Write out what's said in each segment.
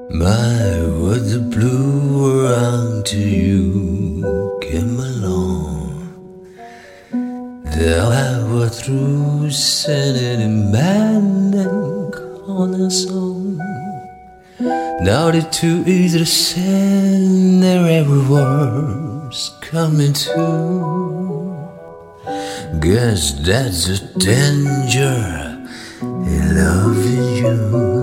My, what the blue around to you came along. There I was through singing in band and cornerstone. Now the two is the same, their every word's coming to. Guess that's the danger in loving you.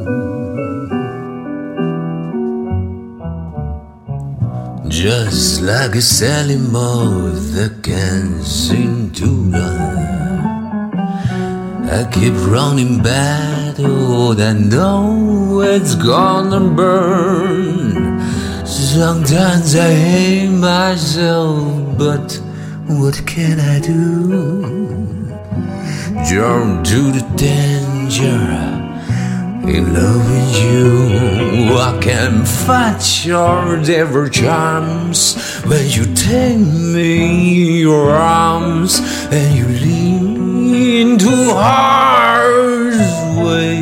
Just like a sailing boat that can't seem to run, I keep running battle I know it's gonna burn. Sometimes I hate myself, but what can I do? Jump to the danger in loving you. I can fight your devil charms when you take me in your arms and you lead me into harsh way.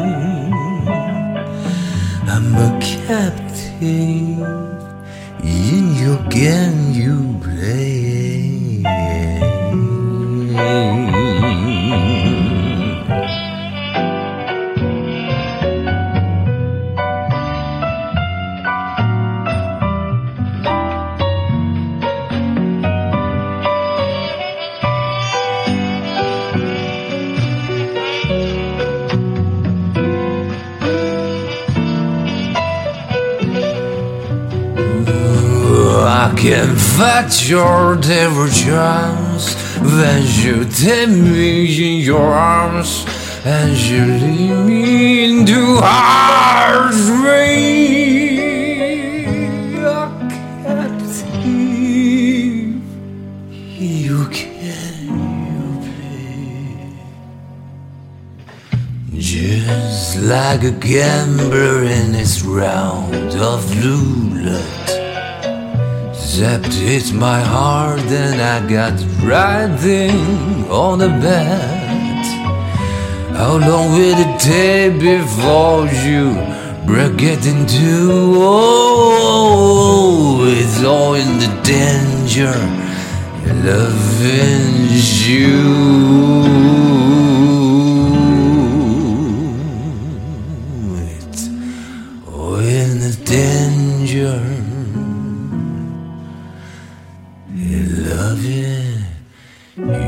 I'm a captive in your game you play. I can fight your devil charms when you take me in your arms and you lead me into harsh rain. A captive, you play just like a gambler in his round of roulette. Except it's my heart and I got riding on a bet. How long will it take before you break it in two? Oh, it's all in the danger loving you. It's all in the danger loving you.